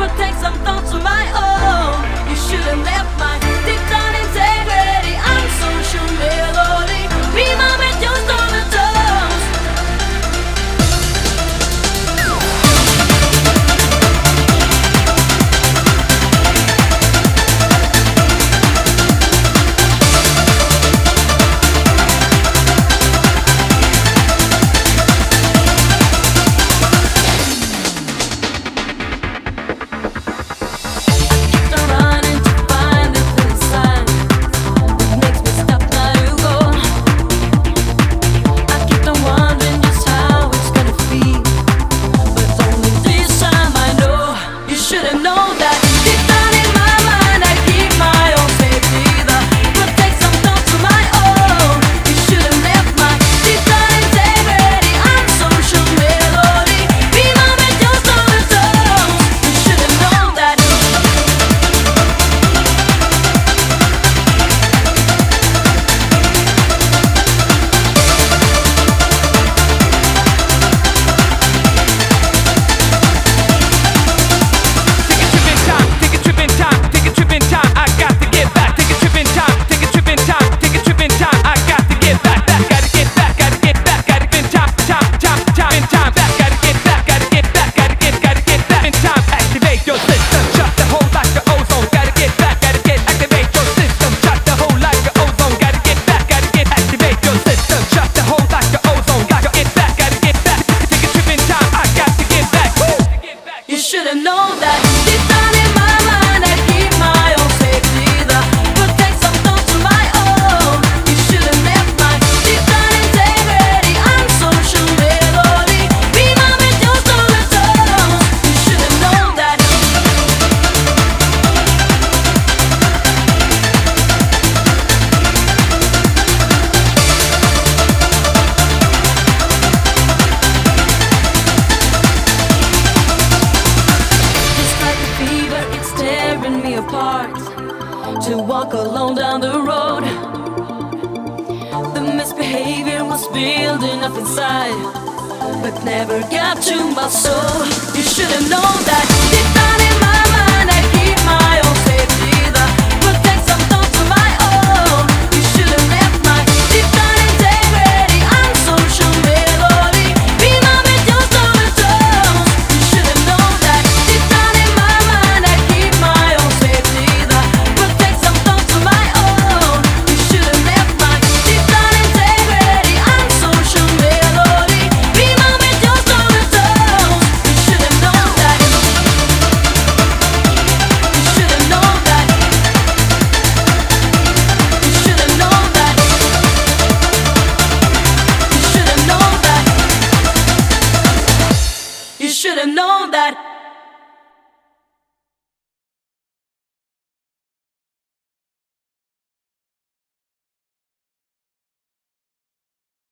protect some thoughts of my own. You should have left my deep down integrity and social melody. Be my man, just on the toes. To walk alone down the road, the misbehavior was building up inside, but never got to my soul. You should have known that deep down in my mind I keep my own safety, the protect some thoughts of my own. You should have left my deep down integrity and social melody. Be my man, just on the toes. You should have known that deep down in my mind I keep my own safety, the protect some thoughts of my own. You should have left my deep down integrity and social melody. Be my man, just on the toes. You should have known that. You should have known that. You should have known that. You should have known that. You should have known that.